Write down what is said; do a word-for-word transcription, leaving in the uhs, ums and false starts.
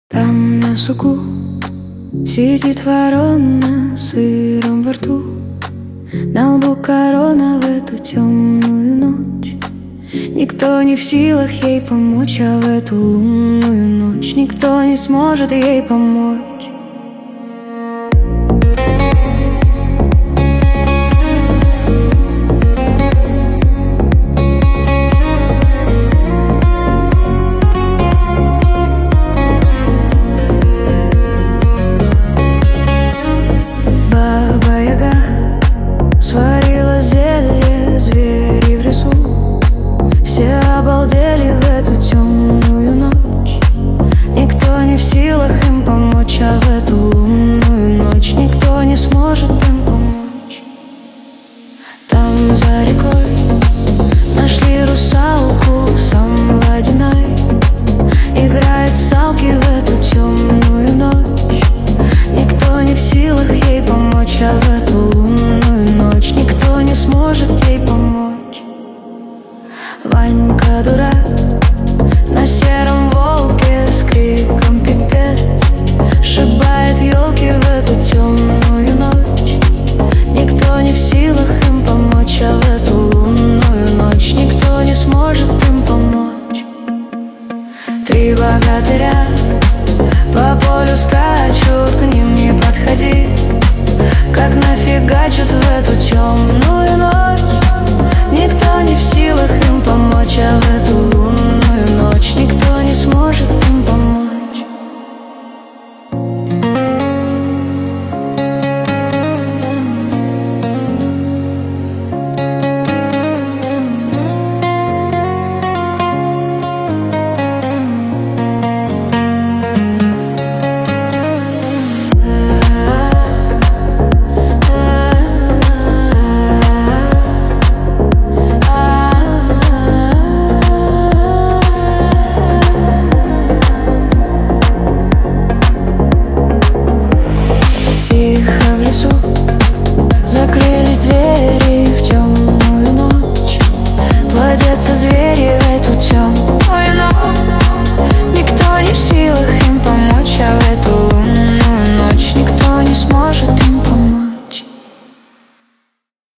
Там на суку сидит ворона с сыром во рту, на лбу корона в эту темную ночь. Никто не в силах ей помочь, а в эту лунную ночь никто не сможет ей помочь. Сварила зелье звери в лесу, все обалдели в эту темную ночь. Никто не в силах им помочь, а в эту лунную ночь никто не сможет им помочь. Там за рекой нашли русалку самводяной, играет салки в эту темную ночь. Никто не в силах ей помочь, а в эту лунную ночь никто не сможет ей помочь. Ванька дурак на сером волке с криком пипец сшибает елки в эту темную ночь. Никто не в силах им помочь, а в эту лунную ночь никто не сможет им помочь. Три богатыря по полю скачут, к ним не подходи, как нафигачут в